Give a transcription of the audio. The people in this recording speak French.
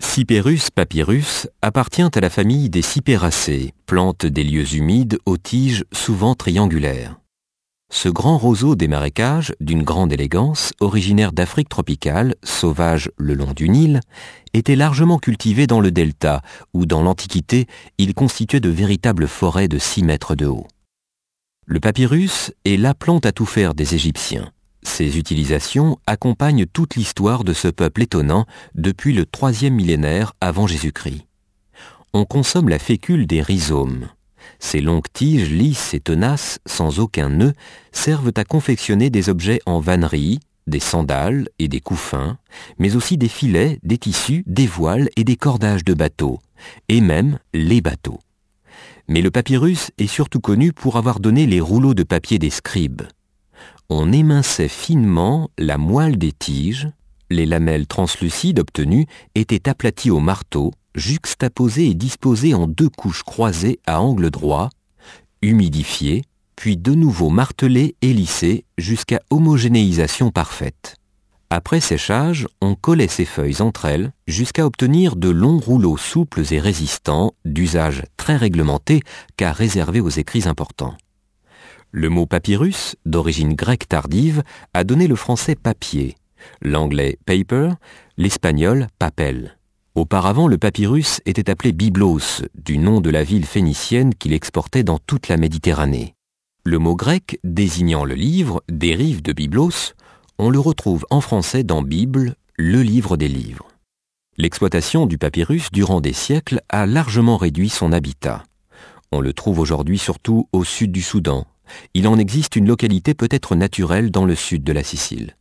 Cyperus papyrus appartient à la famille des Cyperacées, plantes des lieux humides aux tiges souvent triangulaires. Ce grand roseau des marécages, d'une grande élégance, originaire d'Afrique tropicale, sauvage le long du Nil, était largement cultivé dans le delta, où dans l'Antiquité, il constituait de véritables forêts de 6 mètres de haut. Le papyrus est la plante à tout faire des Égyptiens. Ses utilisations accompagnent toute l'histoire de ce peuple étonnant depuis le 3e millénaire avant Jésus-Christ. On consomme la fécule des rhizomes. Ces longues tiges lisses et tenaces, sans aucun nœud, servent à confectionner des objets en vannerie, des sandales et des couffins, mais aussi des filets, des tissus, des voiles et des cordages de bateaux, et même les bateaux. Mais le papyrus est surtout connu pour avoir donné les rouleaux de papier des scribes. On éminçait finement la moelle des tiges, les lamelles translucides obtenues étaient aplaties au marteau, juxtaposées et disposées en 2 couches croisées à angle droit, humidifiées, puis de nouveau martelées et lissées jusqu'à homogénéisation parfaite. Après séchage, on collait ces feuilles entre elles jusqu'à obtenir de longs rouleaux souples et résistants, d'usage très réglementé car réservé aux écrits importants. Le mot papyrus, d'origine grecque tardive, a donné le français papier, l'anglais paper, l'espagnol papel. Auparavant, le papyrus était appelé byblos, du nom de la ville phénicienne qu'il exportait dans toute la Méditerranée. Le mot grec désignant le livre dérive de byblos, on le retrouve en français dans Bible, le livre des livres. L'exploitation du papyrus durant des siècles a largement réduit son habitat. On le trouve aujourd'hui surtout au sud du Soudan. Il en existe une localité peut-être naturelle dans le sud de la Sicile.